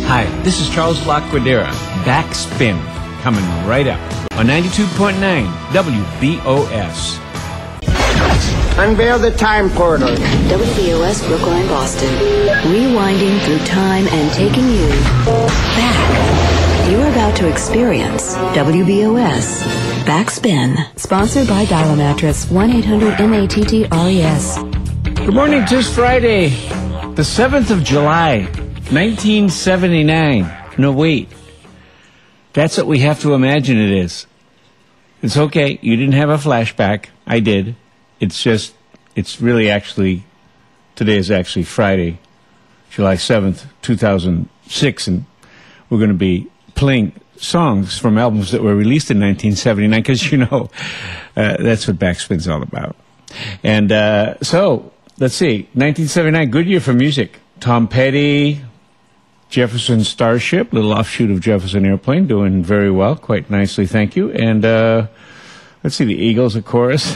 Hi, this is Charles Laquadera. Backspin, coming right up on 92.9 WBOS. Unveil the time portal. WBOS Brookline, Boston. Rewinding through time and taking you back. You're about to experience WBOS Backspin. Sponsored by Dial Mattress. 1-800-MATT-RES. Good morning, just Friday, the 7th of July, 1979. No, wait. That's what we have to imagine it is. It's okay. You didn't have a flashback. I did. It's really actually, today is actually Friday, July 7th, 2006, and we're going to be playing songs from albums that were released in 1979, because, that's what Backspin's all about. And so, let's see, 1979, good year for music. Tom Petty, Jefferson Starship, little offshoot of Jefferson Airplane, doing very well, quite nicely, thank you. And let's see, the Eagles, of course.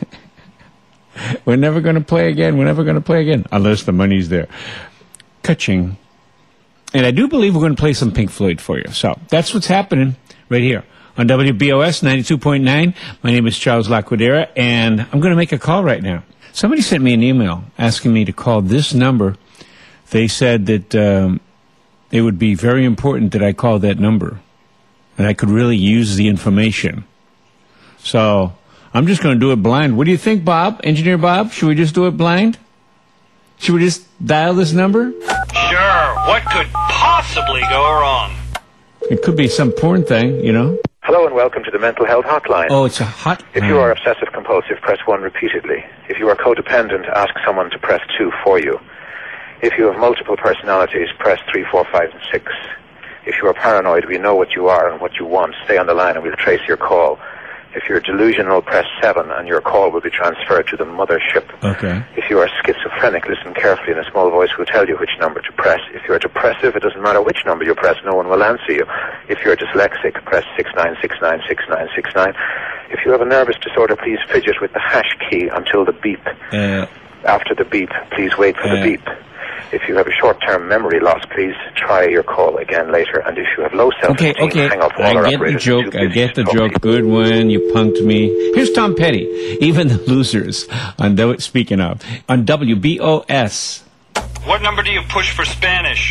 We're never going to play again, unless the money's there. Ka-ching. And I do believe we're going to play some Pink Floyd for you. So that's what's happening right here on WBOS 92.9. My name is Charles Laquadera, and I'm going to make a call right now. Somebody sent me an email asking me to call this number. They said that it would be very important that I call that number, and I could really use the information. So I'm just going to do it blind. What do you think, Bob? Engineer Bob? Should we just do it blind? Should we just dial this number? Sure. What could possibly go wrong? It could be some porn thing, Hello and welcome to the Mental Health Hotline. Oh, it's a hotline. If you are obsessive compulsive, press 1 repeatedly. If you are codependent, ask someone to press 2 for you. If you have multiple personalities, press 3, 4, 5, and 6. If you are paranoid, we know what you are and what you want. Stay on the line and we'll trace your call. If you're delusional, press 7 and your call will be transferred to the mothership. Okay. If you are schizophrenic, listen carefully and a small voice will tell you which number to press. If you're depressive, it doesn't matter which number you press, no one will answer you. If you're dyslexic, press 69696969. If you have a nervous disorder, please fidget with the hash key until the beep. After the beep, please wait for the beep. If you have a short-term memory loss, please try your call again later. And if you have low self-esteem, hang up. I get the joke. Good one. You punked me. Here's Tom Petty. Even the losers. On WBOS. What number do you push for Spanish?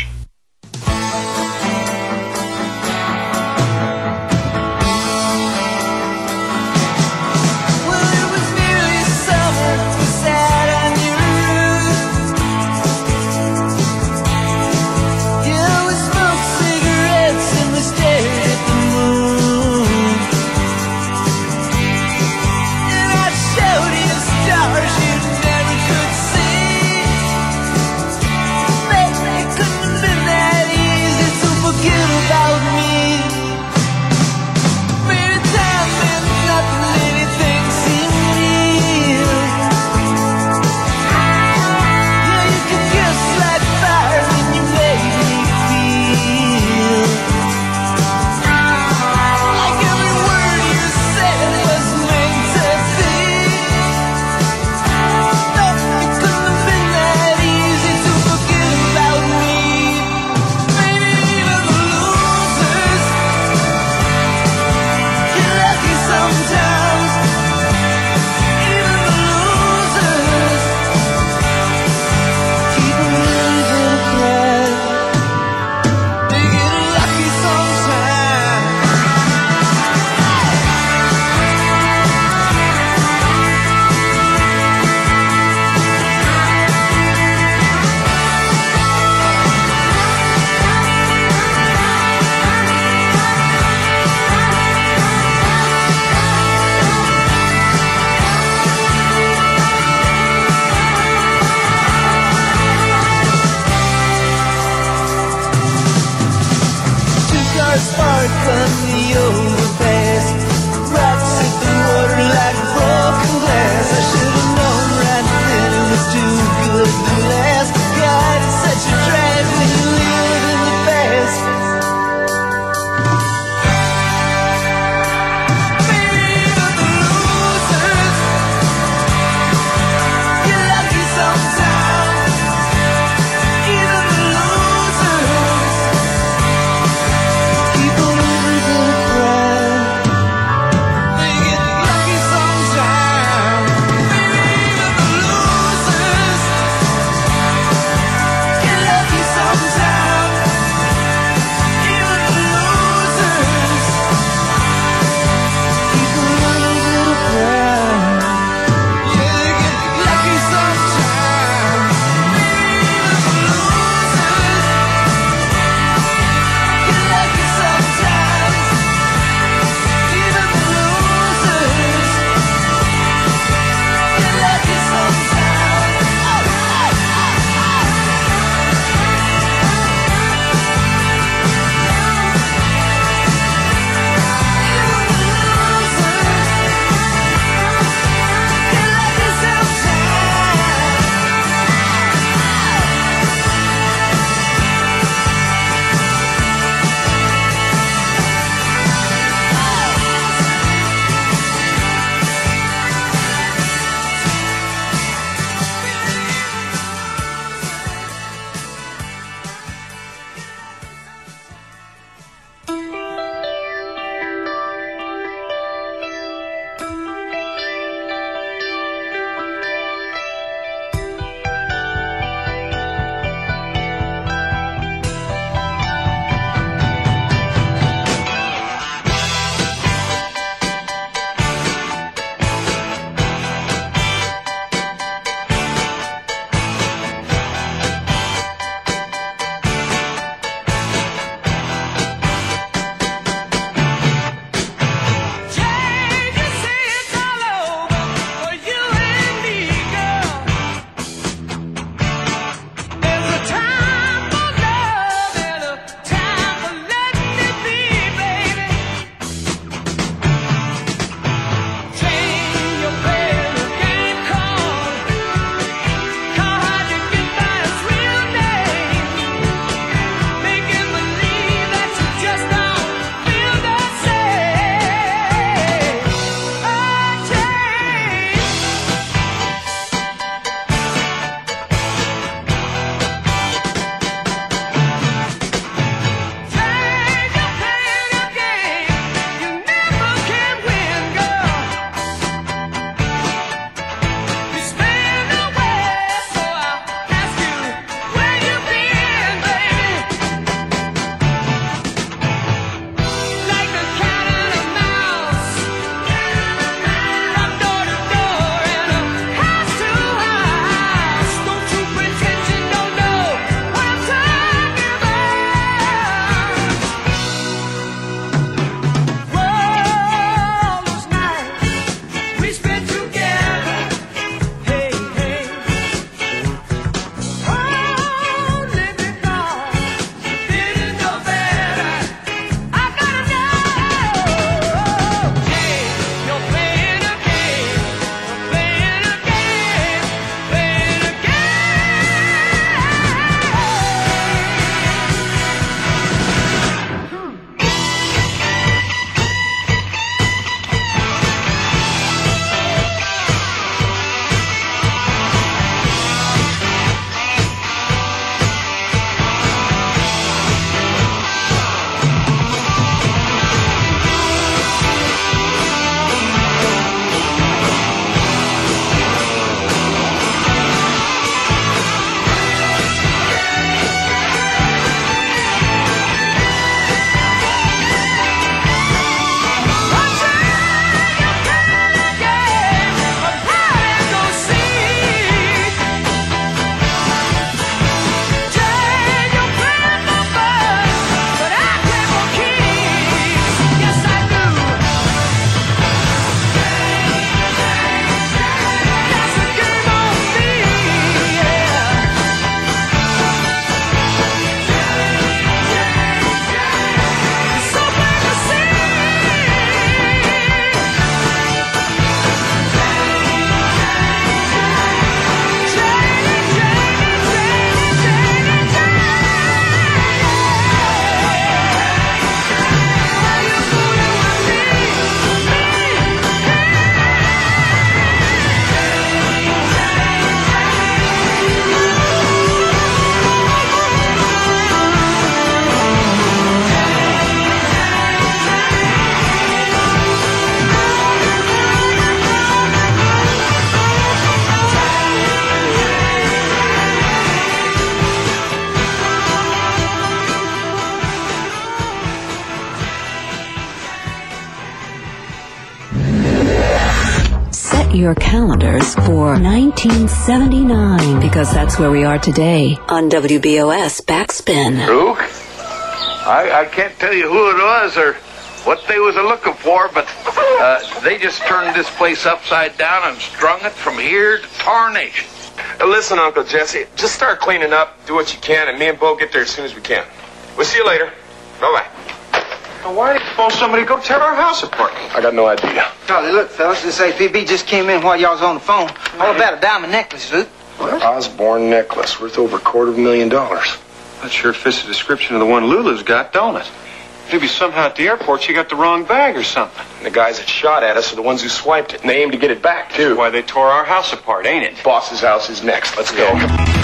your calendars for 1979, because that's where we are today on WBOS Backspin. Rook, I can't tell you who it was or what they was looking for, but they just turned this place upside down and strung it from here to tarnation. Listen, Uncle Jesse, just start cleaning up, do what you can, and me and Bo get there as soon as we can. We'll see you later. Bye-bye. Now, why did you phone somebody to go tear our house apart? I got no idea. Charlie, look, fellas, this APB just came in while y'all was on the phone. All about a diamond necklace, Luke. What? Osborne necklace worth over $250,000. That sure fits the description of the one Lulu's got, don't it? Maybe somehow at the airport she got the wrong bag or something. And the guys that shot at us are the ones who swiped it, and they aim to get it back, too. Why they tore our house apart, ain't it? Boss's house is next. Let's go.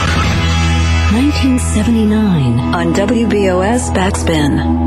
1979 on WBOS Backspin.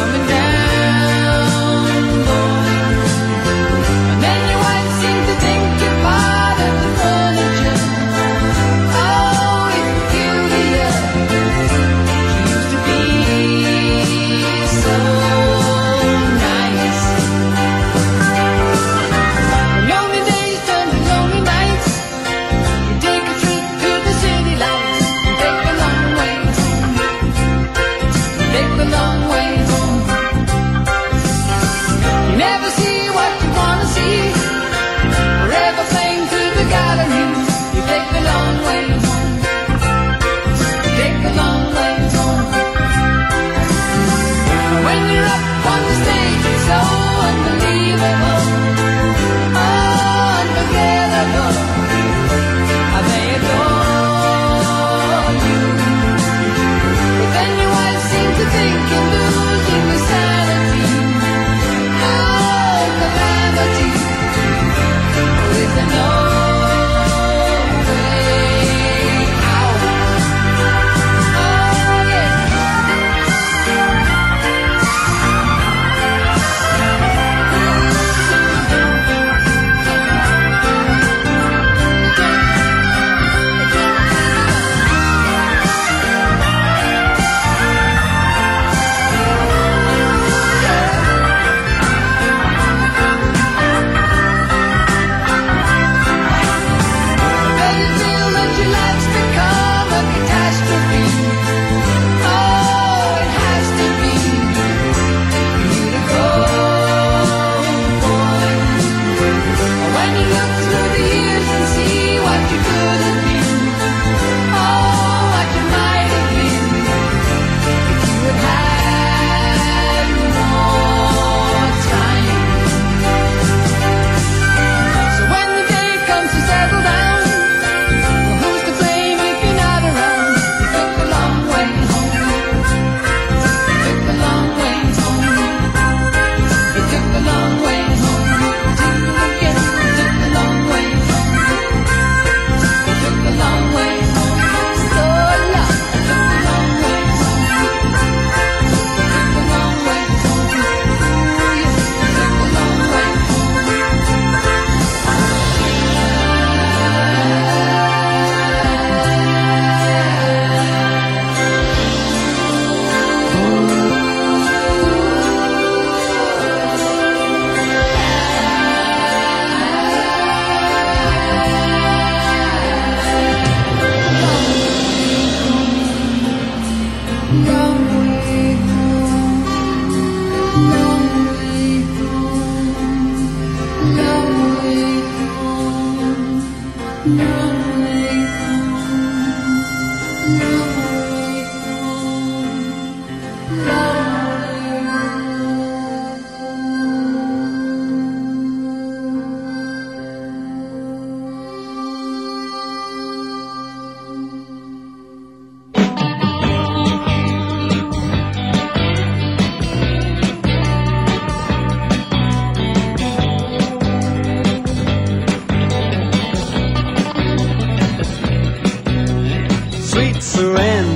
Think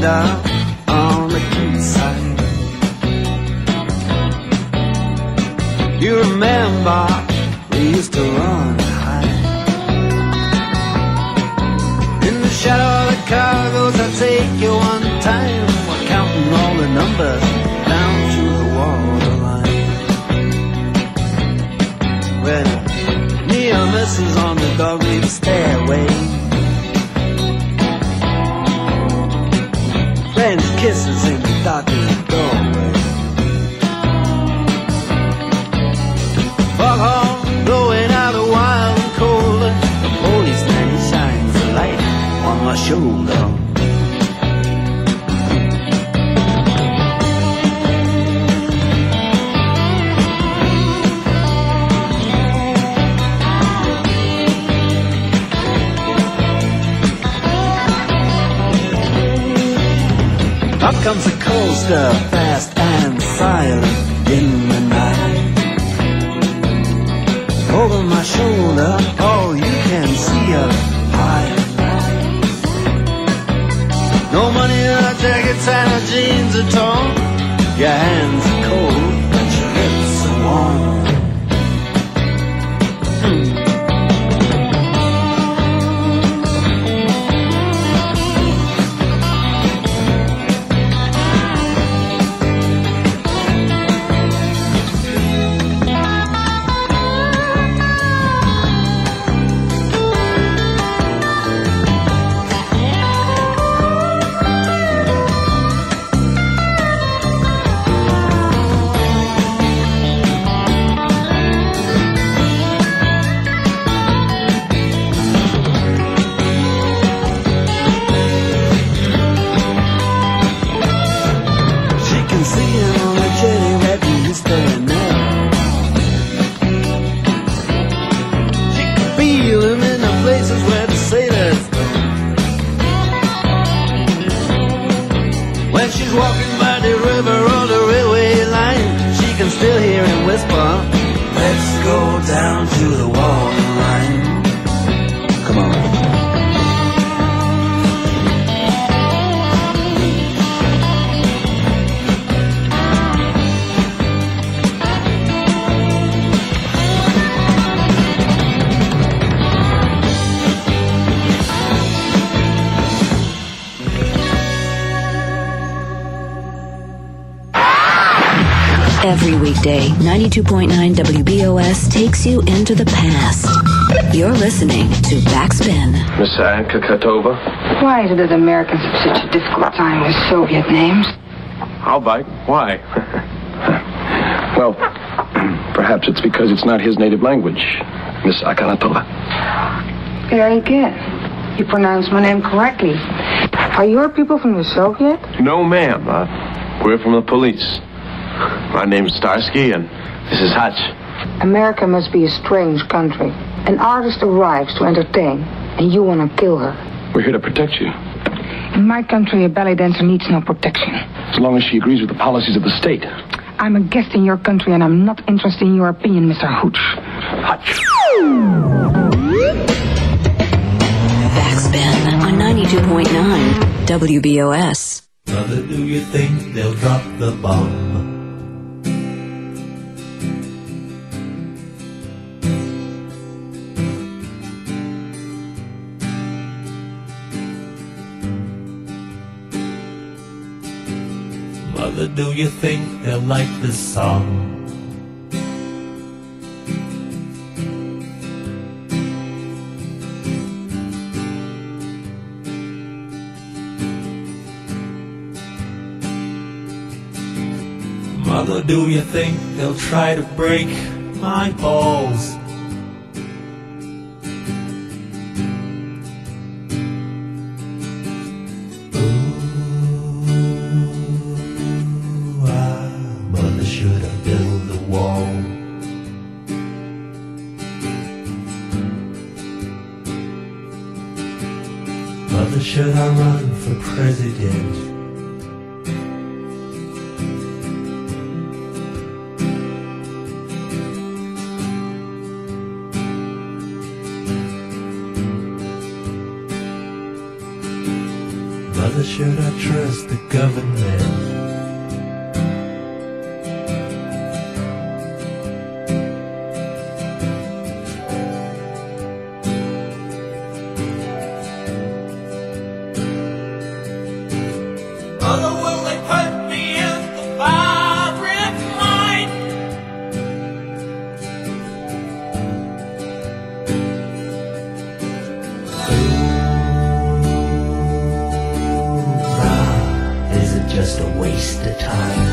window on the quayside. You remember we used to run high. In the shadow of the cargoes, I'll take you one time. We're counting all the numbers down to the waterline. When near misses on the dog-leaf stairway, French kisses in the darkened doorway. Foghorn blowing out a wild and cold. The policeman shines a light on my shoulder. Up comes a coaster, fast and silent in the night. Over my shoulder, all you can see are high. No money in our jackets and our jeans are torn. Your hands are cold, but your lips are warm. Every weekday, 92.9 WBOS takes you into the past. You're listening to Backspin. Miss Anka Katova? Why is it that Americans have such a difficult time with Soviet names? Albite? Why? Well, perhaps it's because it's not his native language, Miss Akanatova. Very good. You pronounced my name correctly. Are your people from the Soviet? No, ma'am. We're from the police. My name's Starsky, and this is Hutch. America must be a strange country. An artist arrives to entertain, and you want to kill her. We're here to protect you. In my country, a ballet dancer needs no protection. As long as she agrees with the policies of the state. I'm a guest in your country, and I'm not interested in your opinion, Mr. Hooch. Hutch. Backspin on 92.9 WBOS. Brother, do you think they'll drop the bomb? Mother, do you think they'll like this song? Mother, do you think they'll try to break my balls? Mother should have built a wall. Mother, should I run for president? Mother, or should I trust the government? Mother, will they put me in the firing line? Is it just a waste of time?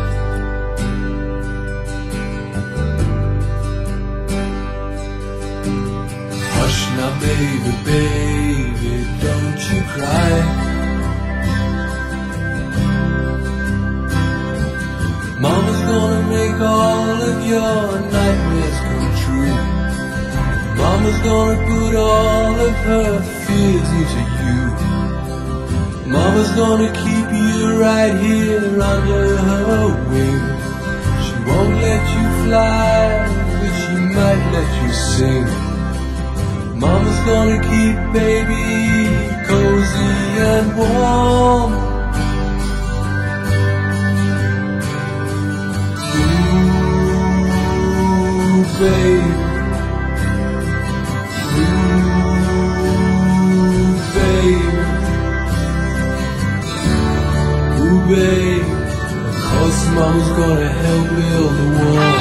Hush now, baby, baby, don't you cry. Mama's gonna make all of your nightmares come true. Mama's gonna put all of her fears into you. Mama's gonna keep you right here under her wing. She won't let you fly, but she might let you sing. Mama's gonna keep baby cozy and warm. Babe, ooh, babe, of course Mama's gonna help build the wall.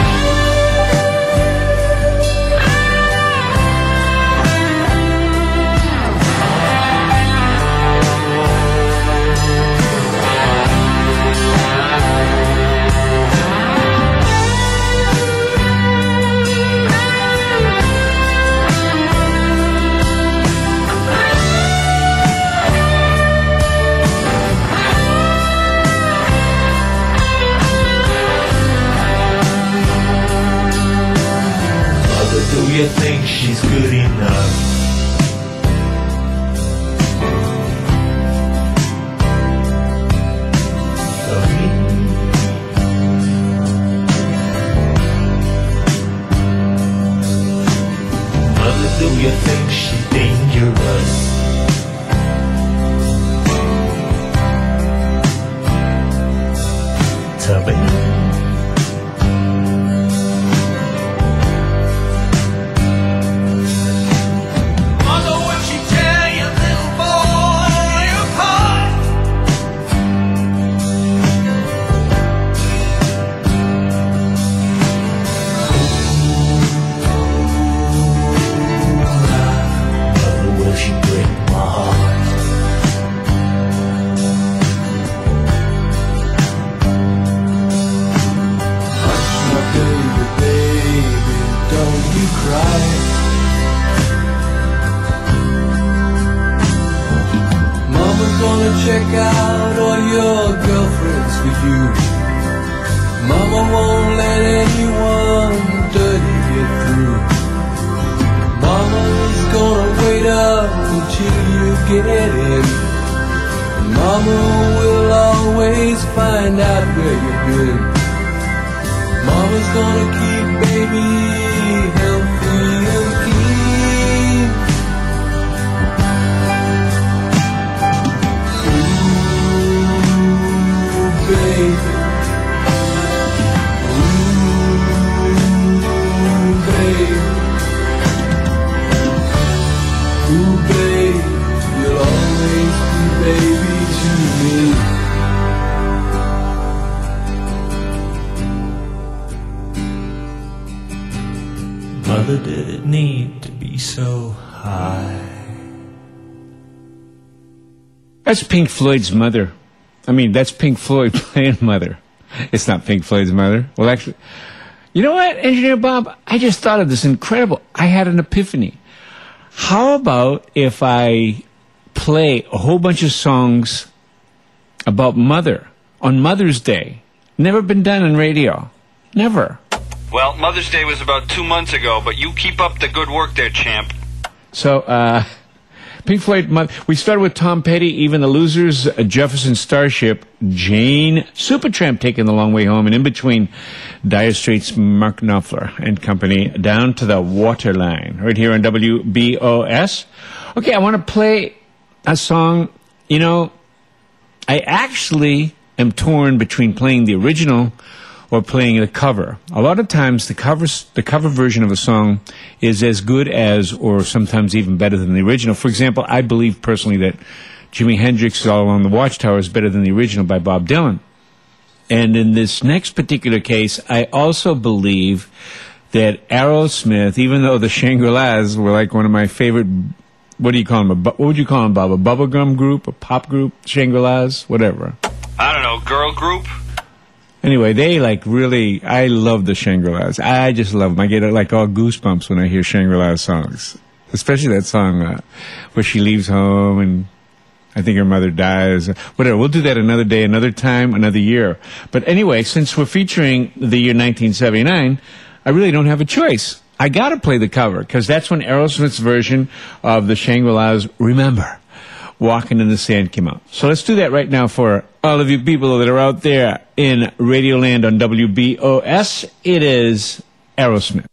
Do you think she's good enough? For me? Mother, do you think she's dangerous? To me? Check out all your girlfriends for you. Mama won't let anyone dirty get through. Mama's gonna wait up until you get in. Mama will always find out where you've been. Mama's gonna keep baby healthy and clean. Ooh, babe, you'll always be baby to me. Mother, did it need to be so high? That's Pink Floyd's Mother. I mean, that's Pink Floyd playing Mother. It's not Pink Floyd's Mother. Well, actually, you know what, Engineer Bob? I just thought of this incredible. I had an epiphany. How about if I play a whole bunch of songs about Mother on Mother's Day? Never been done on radio. Never. Well, Mother's Day was about 2 months ago, but you keep up the good work there, champ. So, Pink Floyd, we started with Tom Petty, Even the Losers, Jefferson Starship, Jane, Supertramp taking the long way home, and in between, Dire Straits, Mark Knopfler and company, down to the waterline, right here on WBOS. Okay, I want to play a song, you know, I actually am torn between playing the original or playing the cover. A lot of times the cover version of a song is as good as or sometimes even better than the original. For example, I believe personally that Jimi Hendrix's All Along the Watchtower is better than the original by Bob Dylan. And in this next particular case, I also believe that Aerosmith, even though the Shangri-Las were like one of my favorite, what do you call them? What would you call them, Bob? A bubblegum group? A pop group? Shangri-Las? Whatever. I don't know, girl group? Anyway, they like really, I love the Shangri-Las. I just love them. I get like all goosebumps when I hear Shangri-Las songs. Especially that song where she leaves home and I think her mother dies. Whatever. We'll do that another day, another time, another year. But anyway, since we're featuring the year 1979, I really don't have a choice. I got to play the cover because that's when Aerosmith's version of the Shangri-Las, Remember, Walking in the Sand came out. So let's do that right now for all of you people that are out there in Radioland on WBOS. It is Aerosmith.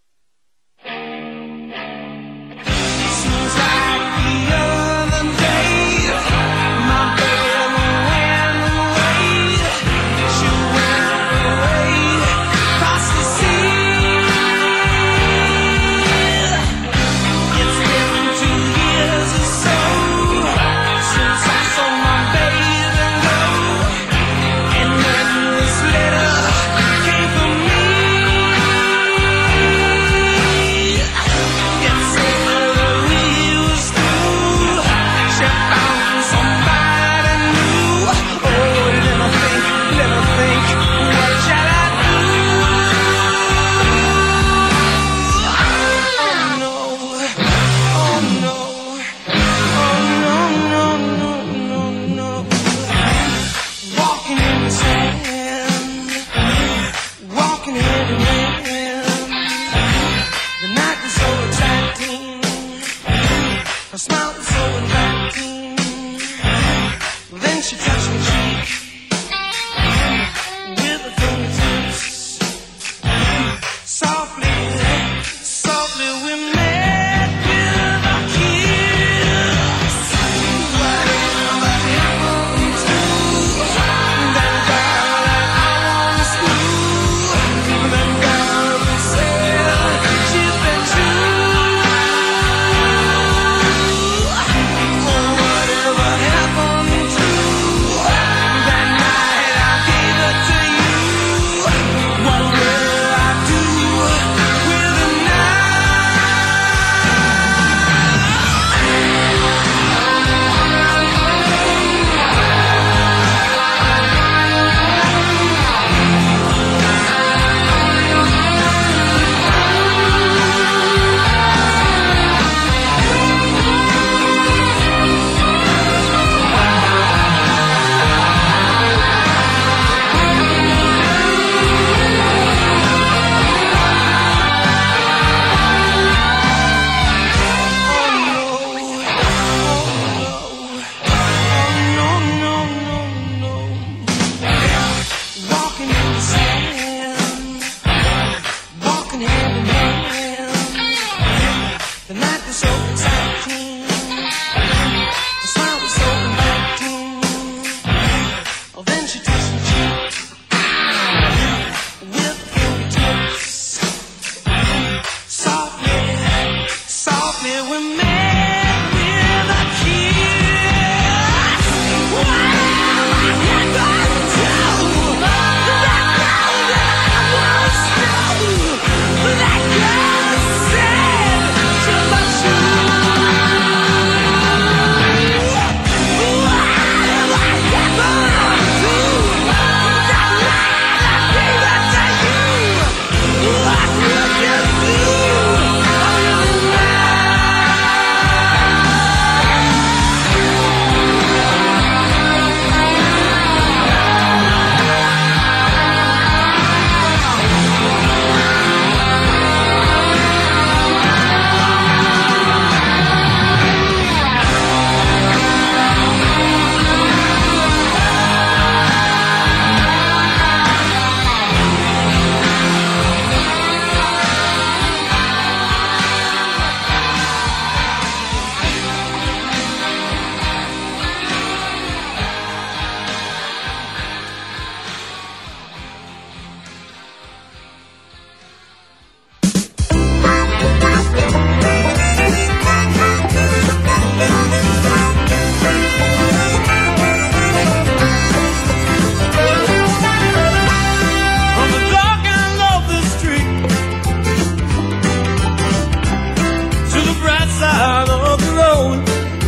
side of the road.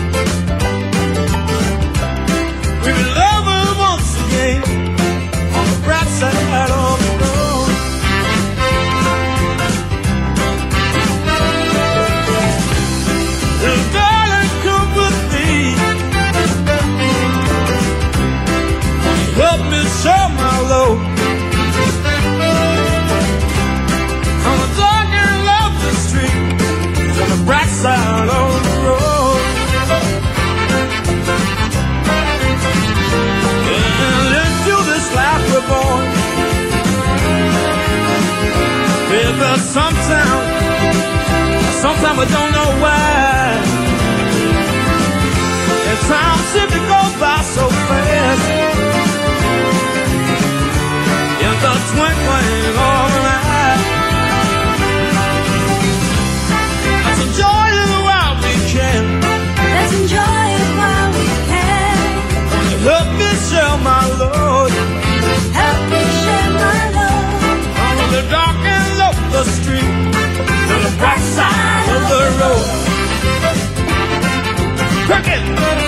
We were lovers once again on the bright side of the road. Little darling, come with me. Help me show my load. On the dark and lovely street, on the bright side of the road. And into this life we're born. Baby, sometimes we don't know why. And time seems to go by so fast. In the twinkling of an eye. Let's enjoy it while we can. Let's enjoy it while we can. Help me share my load. Help me share my load. On the dark and lonely street, to the bright side of the road. Cricket!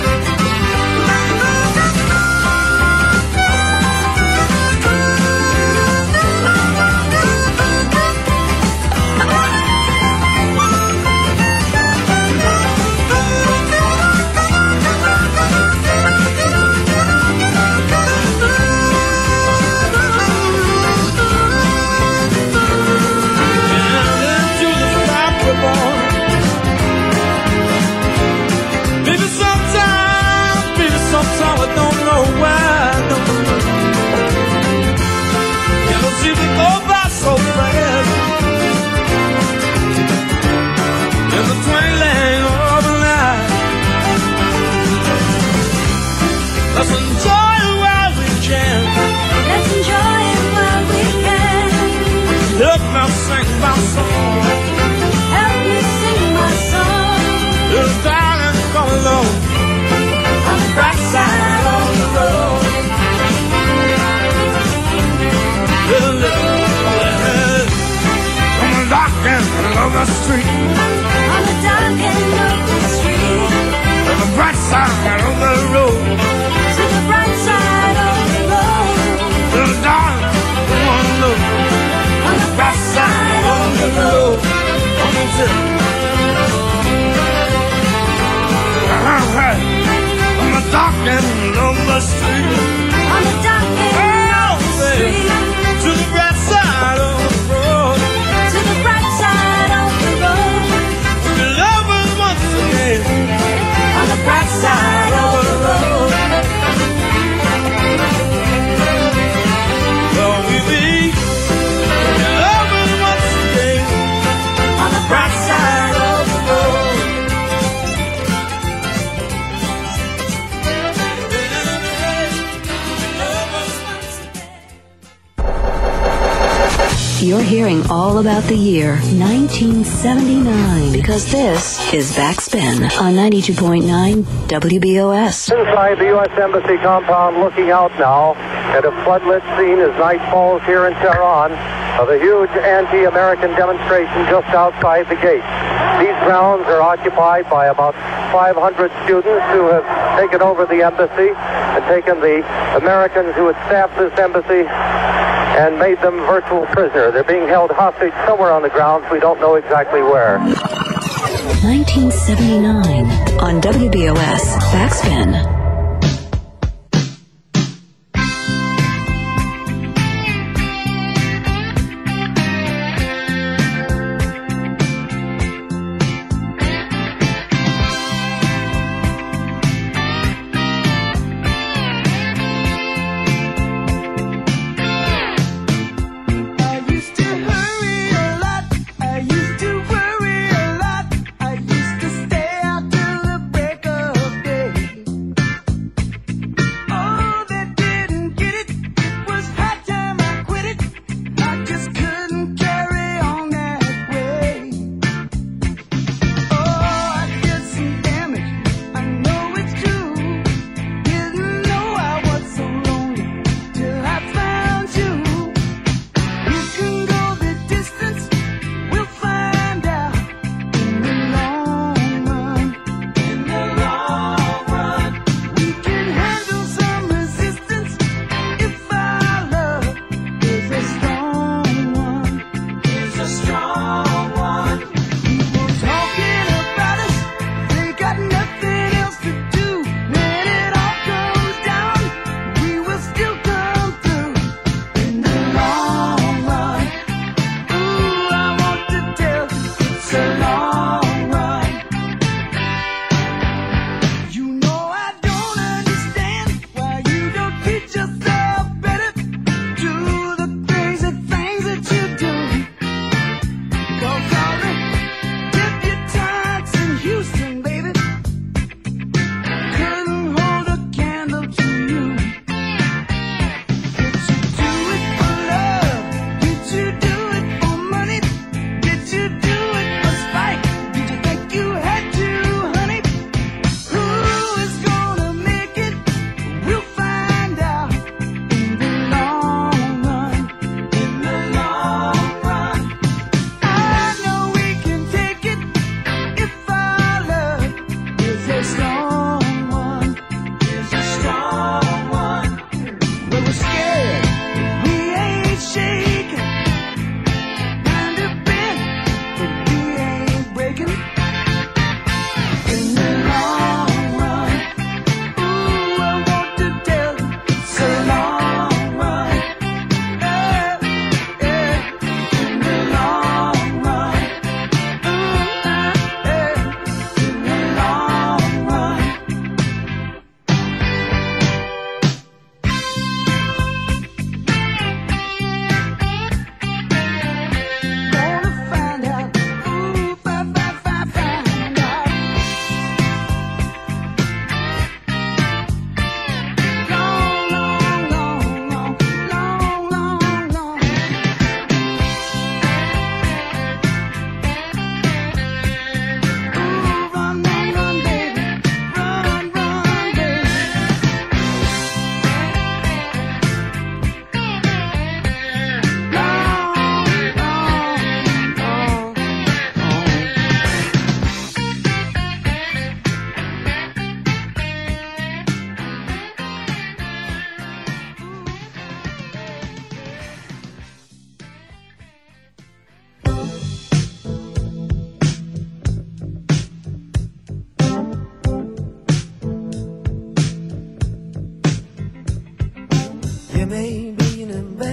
Let's enjoy it while we can. Let's enjoy it while we can. Help me sing my song. Help me sing my song. Little darling, come along. On the bright side of the road. Little on the dark and lonely street. On the dark and lonely street. On the bright side of the road. To the bright side of the road. Little darling, come on look. On the bright side of the road. Come on, sit. On the dark and lonely street. On the dark and lonely street. To the bright side of the road. To the bright side of the road. The lovers once again. On the bright side of the road. Well, we be the lovers once again. On the bright side of the road. You're hearing all about the year 1979 because this is Backspin on 92.9 WBOS. Inside the U.S. Embassy compound, looking out now at a floodlit scene as night falls here in Tehran of a huge anti-American demonstration just outside the gate. These grounds are occupied by about 500 students who have taken over the embassy and taken the Americans who had staffed this embassy and made them virtual prisoners. They're being held hostage somewhere on the grounds. We don't know exactly where. 1979 on WBOS Backspin.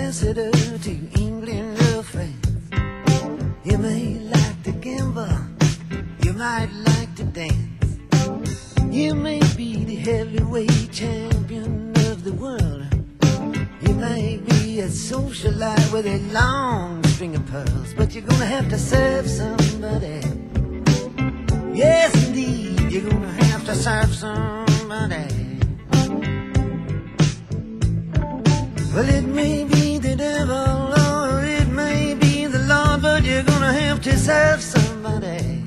ambassador to England or France. You may like to gamble, you might like to dance. You may be the heavyweight champion of the world. You may be a socialite with a long string of pearls, but you're gonna have to serve somebody. Yes, indeed, you're gonna have to serve somebody. Well, it may be the devil or it may be the Lord, but you're gonna have to serve somebody.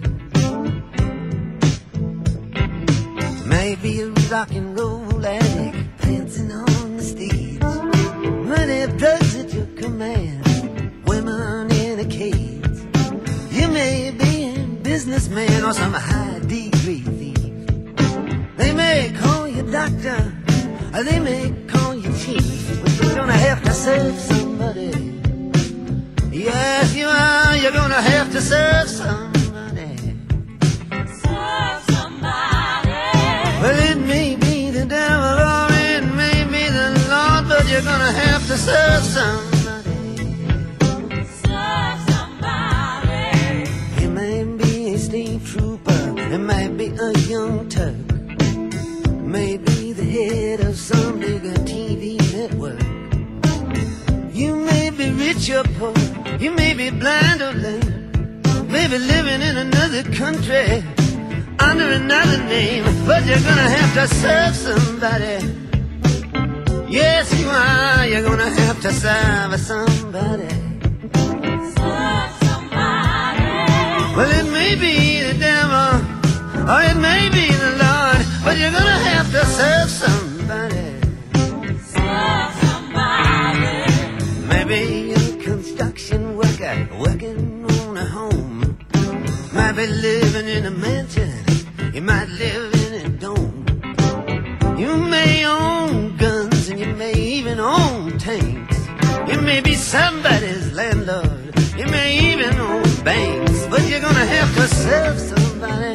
Maybe a rock and roll addict dancing on the stage. Might have drugs at your command, women in a cage. You may be a businessman or some high degree thief. They may call you doctor, or they may call you chief, but you're gonna have to serve somebody. Yes, you are, you're gonna have to serve somebody. Serve somebody. Well, it may be the devil or it may be the Lord, but you're gonna have to serve somebody. Serve somebody. You may be a state trooper, it might be a young Turk, maybe the head of some bigger TV network. You may be rich or poor, you may be blind or lame, maybe living in another country under another name, but you're gonna have to serve somebody. Yes, you are, you're gonna have to serve somebody. Serve somebody. Well, it may be the devil or it may be the Lord, but you're gonna have to serve somebody. Serve somebody. Maybe a construction worker working on a home, might be living in a mansion, you might live in a dome. You may own guns and you may even own tanks. You may be somebody's landlord, you may even own banks, but you're gonna have to serve somebody.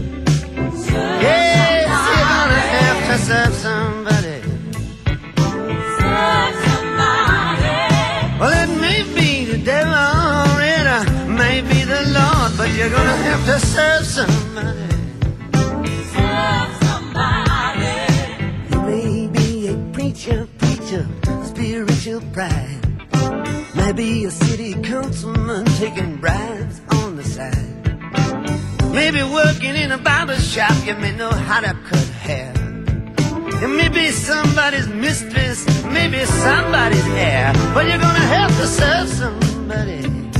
Yes, you're gonna have to serve somebody. Serve somebody. Well, it may be the devil or it may be the Lord, but you're gonna have to serve somebody. Serve somebody. You may be a preacher, spiritual pride. Maybe a city councilman taking bribes on the side. Maybe working in a barber shop, you may know how to cut hair. You may be somebody's mistress, maybe somebody's heir, but you're gonna have to serve somebody.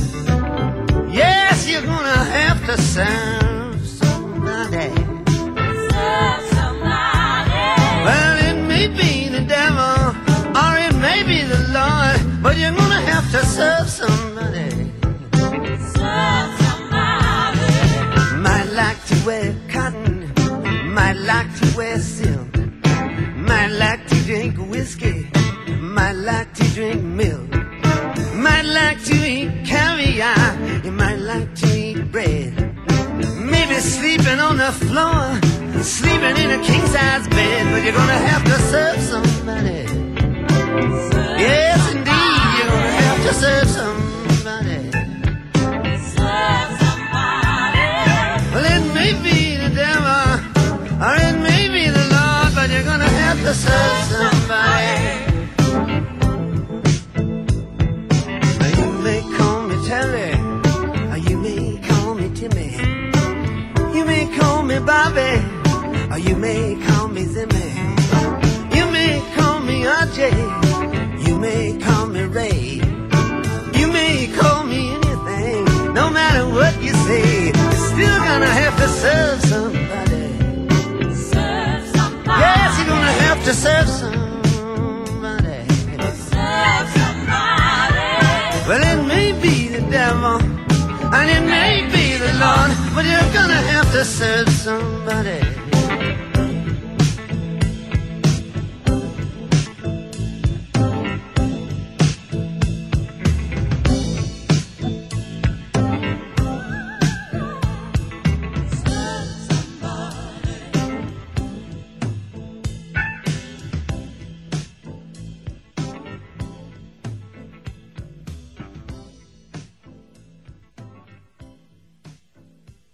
Yes, you're gonna have to serve somebody. Serve somebody. Well, it may be the devil or it may be the Lord, but you're gonna have to serve somebody. Serve somebody. Might like to wear cotton, might like to wear silk, might like to drink whiskey, might like to drink milk, might like to eat caviar, you might like to eat bread. Maybe sleeping on the floor, sleeping in a king-size bed, but you're gonna have to serve somebody. Yes, indeed, you're gonna have to serve somebody. Serve somebody. Well, it may be the devil or it may be the Lord, but you're gonna have to serve somebody. Now, you may call me Terry, or you may call me Timmy. You may call me Bobby, or you may call me Zimmy. You may call me RJ, you may call me Ray. You may call me anything, no matter what you say. You're still gonna have to serve somebody. Serve somebody. Yes, you're gonna have to serve somebody. Serve somebody. Well, it may be the devil and it may be the Lord, but you're gonna have to serve somebody.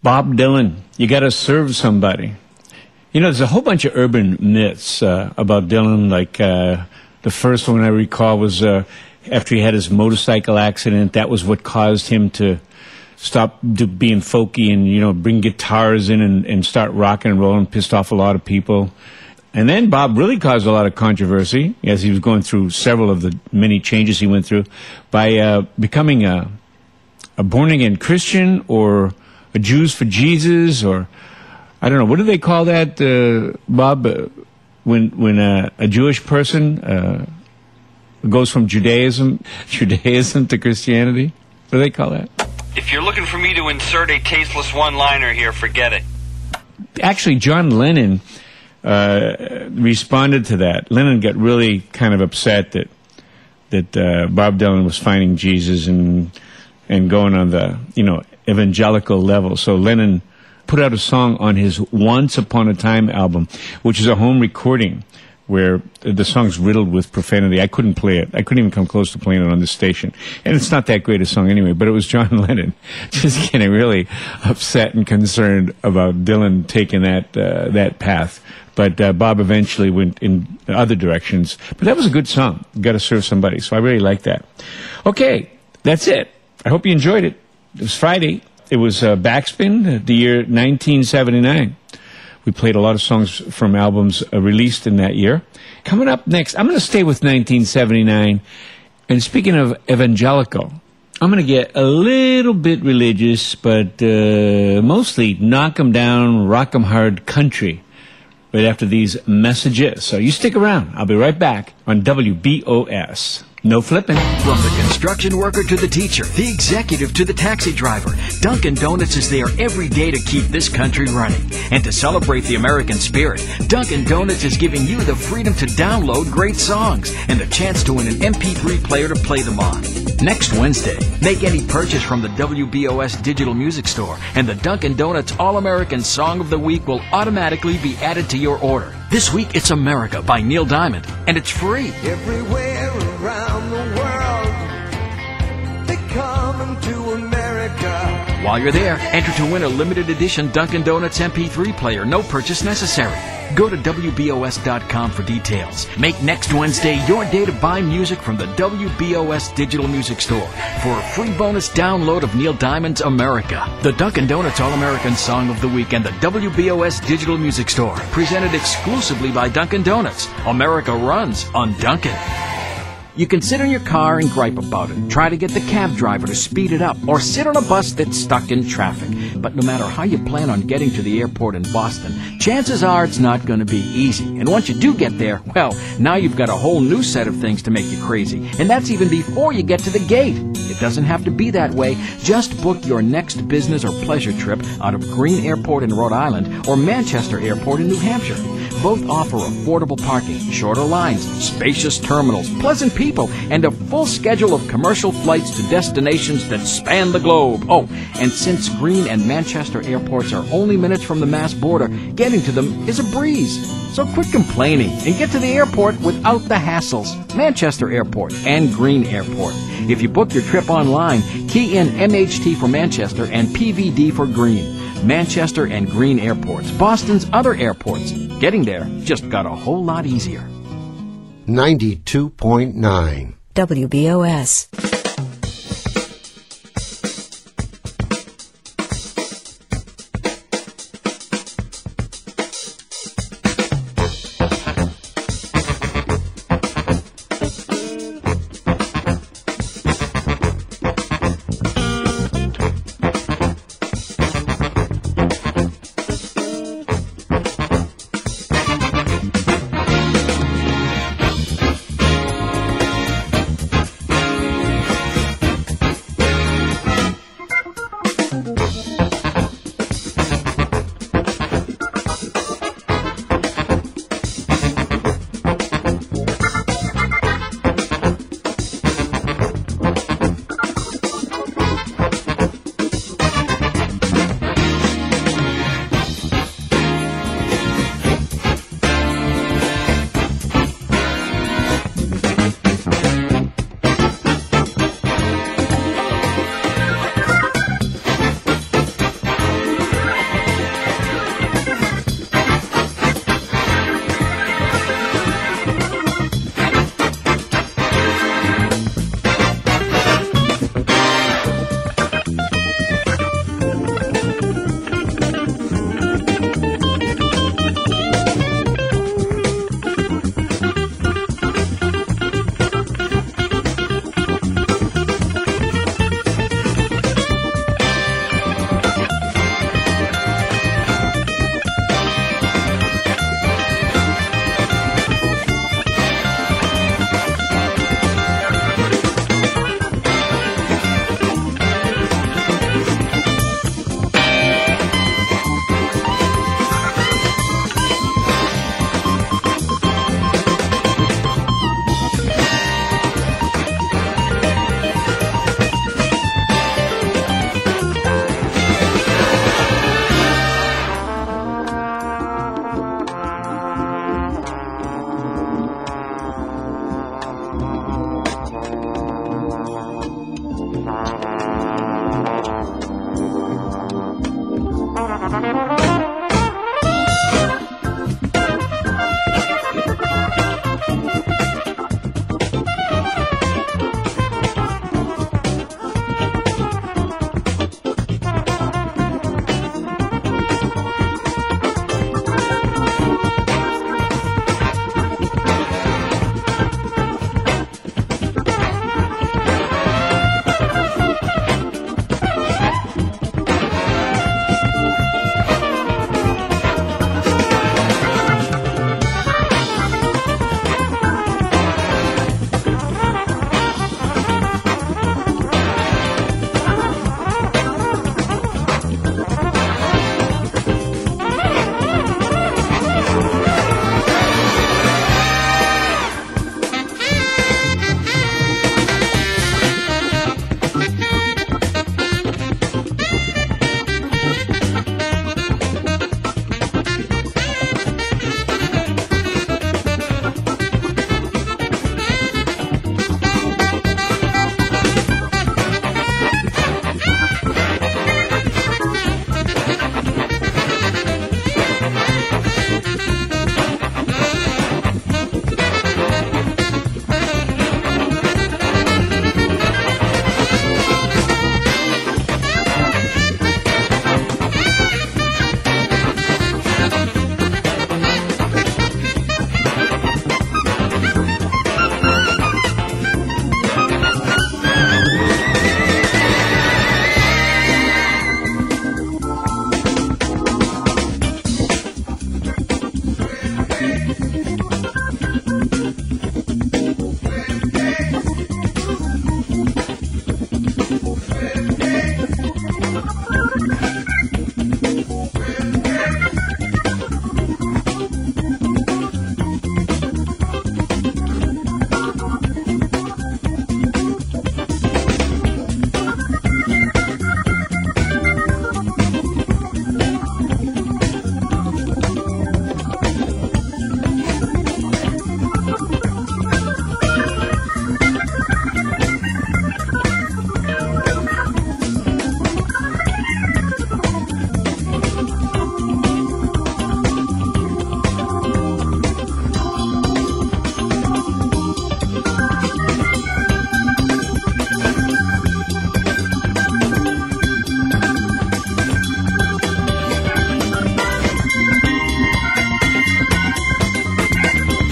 Bob Dylan, you got to serve somebody. You know, there's a whole bunch of urban myths about Dylan. Like the first one I recall was after he had his motorcycle accident. That was what caused him to stop being folky and, you know, bring guitars in and start rocking and rolling, pissed off a lot of people. And then Bob really caused a lot of controversy as he was going through several of the many changes he went through by becoming a born-again Christian or a Jews for Jesus, or I don't know, what do they call that, Bob, when a Jewish person goes from Judaism to Christianity? What do they call that? If you're looking for me to insert a tasteless one-liner here, forget it. Actually, John Lennon responded to that. Lennon got really kind of upset that Bob Dylan was finding Jesus and going on the, you know, evangelical level. So Lennon put out a song on his Once Upon a Time album, which is a home recording where the song's riddled with profanity. I couldn't play it. I couldn't even come close to playing it on this station. And it's not that great a song anyway, but it was John Lennon just getting really upset and concerned about Dylan taking that path. But Bob eventually went in other directions. But that was a good song. Got to Serve Somebody. So I really like that. Okay, that's it. I hope you enjoyed it. It was Friday. It was Backspin, the year 1979. We played a lot of songs from albums released in that year. Coming up next, I'm going to stay with 1979. And speaking of evangelical, I'm going to get a little bit religious, but mostly knock 'em down, rock 'em hard country right after these messages. So you stick around. I'll be right back on WBOS. No flipping. From the construction worker to the teacher, the executive to the taxi driver, Dunkin' Donuts is there every day to keep this country running. And to celebrate the American spirit, Dunkin' Donuts is giving you the freedom to download great songs and the chance to win an MP3 player to play them on. Next Wednesday, make any purchase from the WBOS Digital Music Store, and the Dunkin' Donuts All-American Song of the Week will automatically be added to your order. This week, it's America by Neil Diamond, and it's free. Everywhere around the world, they're coming to America. While you're there, enter to win a limited edition Dunkin' Donuts MP3 player. No purchase necessary. Go to WBOS.com for details. Make next Wednesday your day to buy music from the WBOS Digital Music Store for a free bonus download of Neil Diamond's America. The Dunkin' Donuts All-American Song of the Week and the WBOS Digital Music Store, presented exclusively by Dunkin' Donuts. America runs on Dunkin'. You can sit in your car and gripe about it, try to get the cab driver to speed it up, or sit on a bus that's stuck in traffic. But no matter how you plan on getting to the airport in Boston, chances are it's not going to be easy. And once you do get there, well, now you've got a whole new set of things to make you crazy. And that's even before you get to the gate. It doesn't have to be that way. Just book your next business or pleasure trip out of Greene Airport in Rhode Island or Manchester Airport in New Hampshire. Both offer affordable parking, shorter lines, spacious terminals, pleasant people, and a full schedule of commercial flights to destinations that span the globe. Oh, and since Greene and Manchester airports are only minutes from the Mass border, getting to them is a breeze. So quit complaining and get to the airport without the hassles. Manchester Airport and Greene Airport. If you book your trip online, key in MHT for Manchester and PVD for Greene. Manchester and Greene airports, Boston's other airports. Getting there just got a whole lot easier. 92.9 WBOS.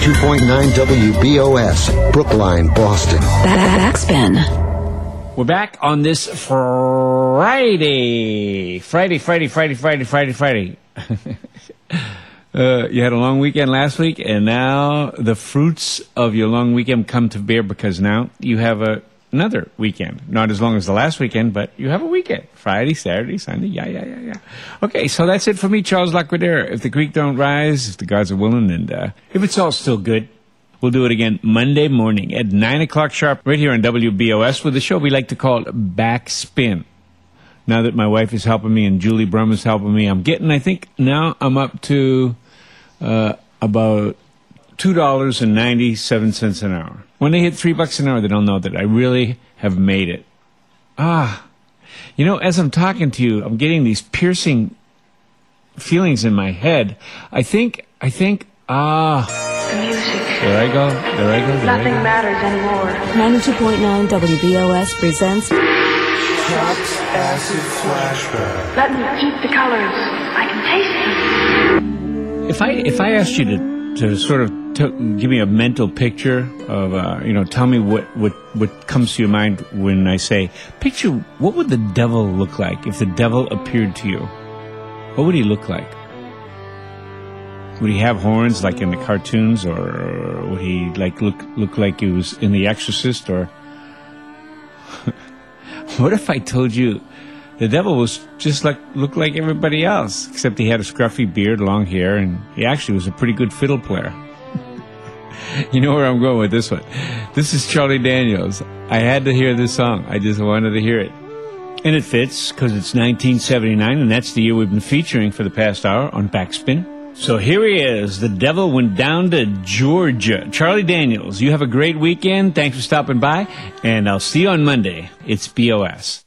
92.9 WBOS, Brookline, Boston. Backspin. We're back on this Friday. Friday. You had a long weekend last week, and now the fruits of your long weekend come to bear because now you have another weekend. Not as long as the last weekend, but you have a weekend. Friday, Saturday, Sunday. Yeah. Okay, so that's it for me, Charles Laquadera. If the creek don't rise, if the gods are willing, and if it's all still good, we'll do it again Monday morning at 9 o'clock sharp right here on WBOS with the show we like to call Backspin. Now that my wife is helping me and Julie Brum is helping me, I think now I'm up to about $2.97 an hour. When they hit $3 an hour, they don't know that I really have made it. You know, as I'm talking to you, I'm getting these piercing feelings in my head. I think, The music. There I go. Nothing matters anymore. 92.9 WBOS presents Chops Acid Flashback. Let me keep the colors. I can taste them. If I asked you to sort of give me a mental picture of, tell me what comes to your mind when I say, picture, what would the devil look like if the devil appeared to you? What would he look like? Would he have horns like in the cartoons, or would he look like he was in The Exorcist, or what if I told you the devil was just looked like everybody else, except he had a scruffy beard, long hair, and he actually was a pretty good fiddle player. You know where I'm going with this one. This is Charlie Daniels. I had to hear this song. I just wanted to hear it. And it fits, because it's 1979, and that's the year we've been featuring for the past hour on Backspin. So here he is. The devil went down to Georgia. Charlie Daniels, you have a great weekend. Thanks for stopping by, and I'll see you on Monday. It's BOS.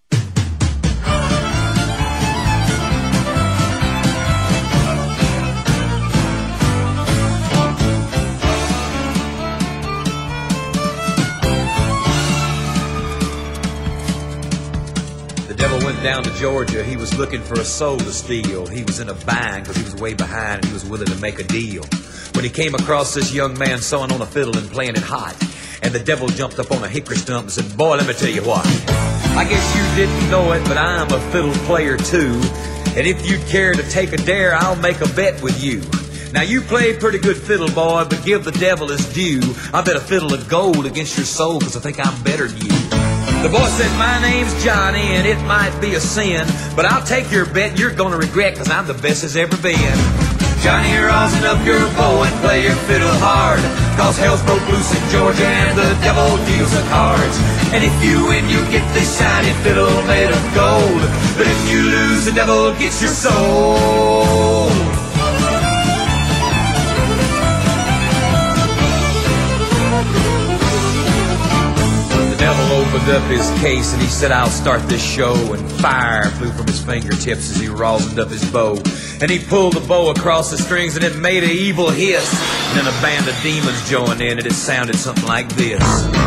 Down to Georgia, he was looking for a soul to steal. He was in a bind because he was way behind and he was willing to make a deal. When he came across this young man sewing on a fiddle and playing it hot, and the devil jumped up on a hickory stump and said, "Boy, let me tell you what. I guess you didn't know it, but I'm a fiddle player too. And if you'd care to take a dare, I'll make a bet with you. Now you play pretty good fiddle, boy, but give the devil his due. I bet a fiddle of gold against your soul because I think I'm better than you." The boy said, "My name's Johnny, and it might be a sin, but I'll take your bet, and you're gonna regret, because I'm the best as ever been. Johnny, rosin up your bow and play your fiddle hard, cause hell's broke loose in Georgia, and the devil deals the cards. And if you win, you get this shiny fiddle made of gold, but if you lose, the devil gets your soul." The devil opened up his case and he said, "I'll start this show," and fire flew from his fingertips as he rosined up his bow. And he pulled the bow across the strings and it made an evil hiss. And then a band of demons joined in and it sounded something like this.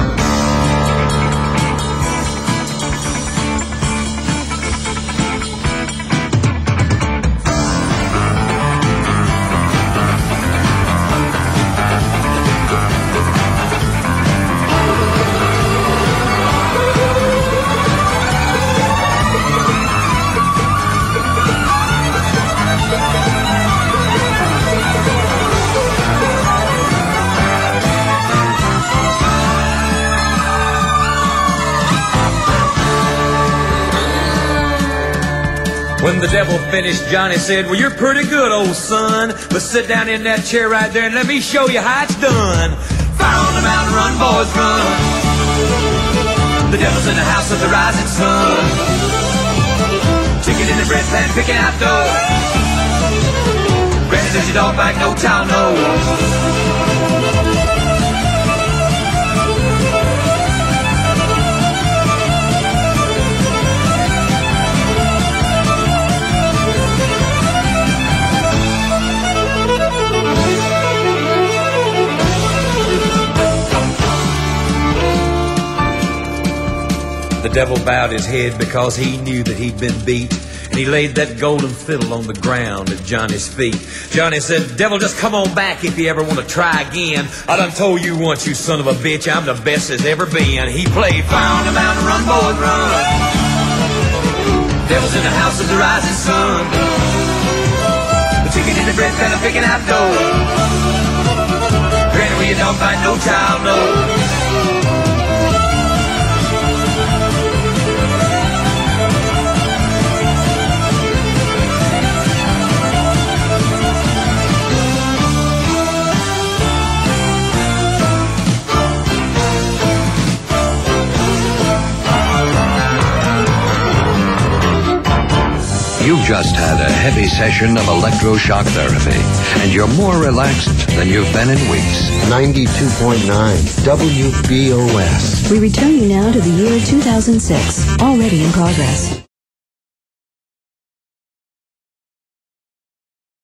When the devil finished, Johnny said, "Well, you're pretty good, old son, but sit down in that chair right there and let me show you how it's done. Fire on the mountain, run, boys, run. The devil's in the house of the rising sun. Chicken in the bread pan, picking out dough. Granny says your dog back, no child, no." The devil bowed his head because he knew that he'd been beat. and he laid that golden fiddle on the ground at Johnny's feet. Johnny said, "Devil, just come on back if you ever want to try again. I done told you once, you son of a bitch, I'm the best there's ever been." He played Fire on the Mountain, Run, Boys, Run. Devil's in the house of the rising sun. The chicken in the bread pan, picking out dough. Granny, where you don't find no child, no. You've just had a heavy session of electroshock therapy, and you're more relaxed than you've been in weeks. 92.9 WBOS. We return you now to the year 2006, already in progress.